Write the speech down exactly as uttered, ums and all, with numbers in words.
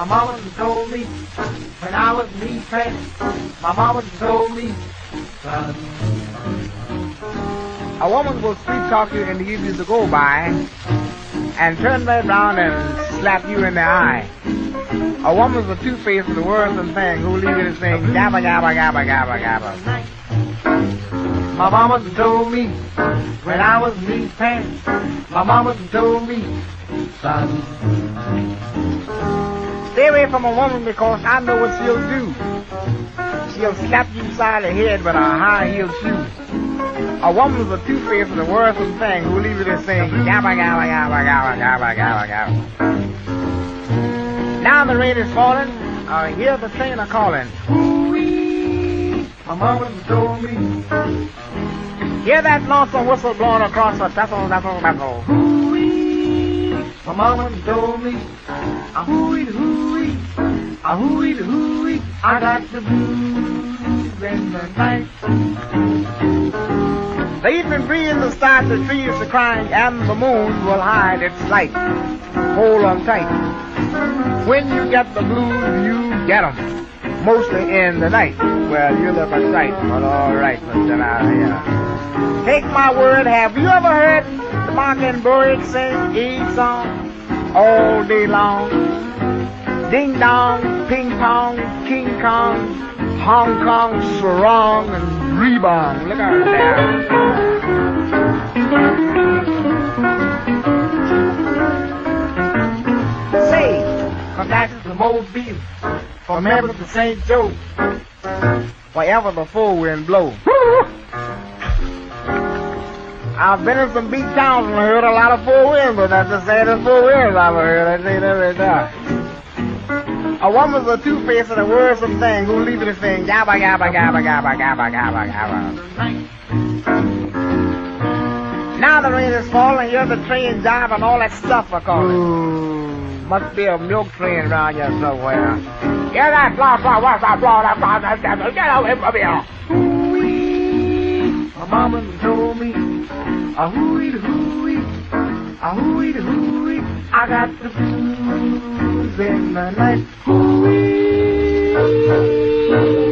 My mama told me when I was knee fat. My mama told me, son, a woman will sweet talk you and give you the go by, and turn right around and slap you in the eye. A woman's a two-faced and the worrisome thing who leave you to sing gabba gabba gabba gabba gabba. My mama told me when I was knee pants. My mama told me, son, stay away from a woman because I know what she'll do. She'll slap you upside the head with a high-heeled shoe. A woman's a two-faced and a worrisome thing who leave you to sing gabba gabba gabba gabba gabba gabba gabba. Now the rain is falling. I hear the train a calling. Ooh-wee, my mama told me. Hear that lonesome whistle blowing across the tessel, tessel, tessel. Ooh-wee, my mama told me. A hooey, hooey, a hooey, hooey. I got the blues in the night. The evening breeze will start the trees to crying, and the moon will hide its light. Hold on tight. When you get the blues, you get 'em. Mostly in the night. Well, you look a sight, but all right, Mister out here. Take my word, have you ever heard the mockingbird sing a song all day long? Ding dong, ping pong, King Kong, Hong Kong, sarong, and rebong. Look out there. Say, come back to the Mobile, from Memphis to Saint Joe, wherever the full wind blows. I've been in some beach towns and heard a lot of full wind, but that's the saddest full winds I've heard. I say that right now. A woman's a two-faced and a worrisome thing who leave you to sing gabba gabba gabba gabba gabba gabba gabba. Now the rain is falling, hear the train jive and all that stuff are calling. Must be a milk train around here somewhere. Hear that blah blah blah blah blah blah blah blah. Get away from here. Hooey, my mama told me. A hooey hooey, a hooey hooey. I got the blues in the night. Hooey.